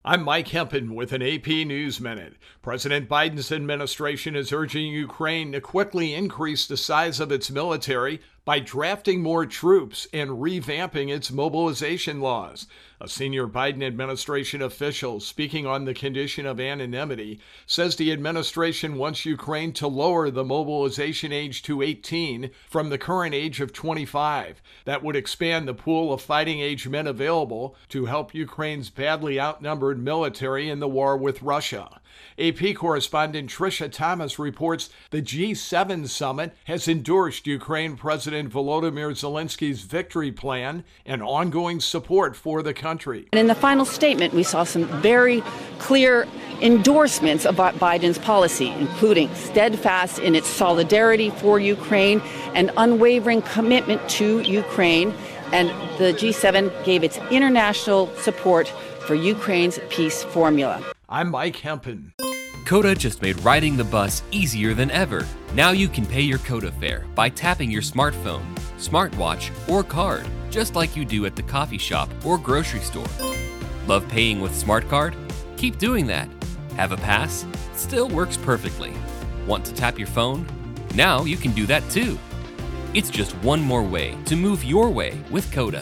I'm Mike Hempen with an AP News Minute. President Biden's administration is urging Ukraine to quickly increase the size of its military by drafting more troops and revamping its mobilization laws. A senior Biden administration official speaking on the condition of anonymity says the administration wants Ukraine to lower the mobilization age to 18 from the current age of 25. That would expand the pool of fighting age men available to help Ukraine's badly outnumbered military in the war with Russia. AP correspondent Tricia Thomas reports the G7 summit has endorsed Ukraine President Volodymyr Zelensky's victory plan and ongoing support for the country. And in the final statement, we saw some very clear endorsements of Biden's policy, including steadfast in its solidarity for Ukraine and unwavering commitment to Ukraine. And the G7 gave its international support for Ukraine's peace formula. I'm Mike Hempen. Coda just made riding the bus easier than ever. Now you can pay your Coda fare by tapping your smartphone, smartwatch, or card, just like you do at the coffee shop or grocery store. Love paying with SmartCard? Keep doing that. Have a pass? Still works perfectly. Want to tap your phone? Now you can do that too. It's just one more way to move your way with Coda.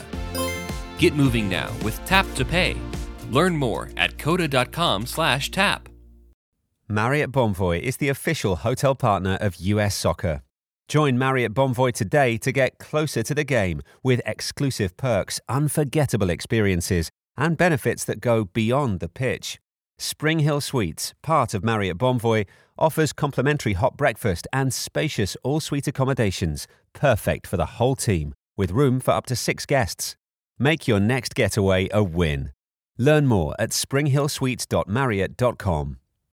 Get moving now with Tap to Pay. Learn more at coda.com/tap. Marriott Bonvoy is the official hotel partner of US Soccer. Join Marriott Bonvoy today to get closer to the game with exclusive perks, unforgettable experiences, and benefits that go beyond the pitch. Spring Hill Suites, part of Marriott Bonvoy, offers complimentary hot breakfast and spacious all-suite accommodations, perfect for the whole team, with room for up to 6 guests. Make your next getaway a win. Learn more at springhillsuites.marriott.com.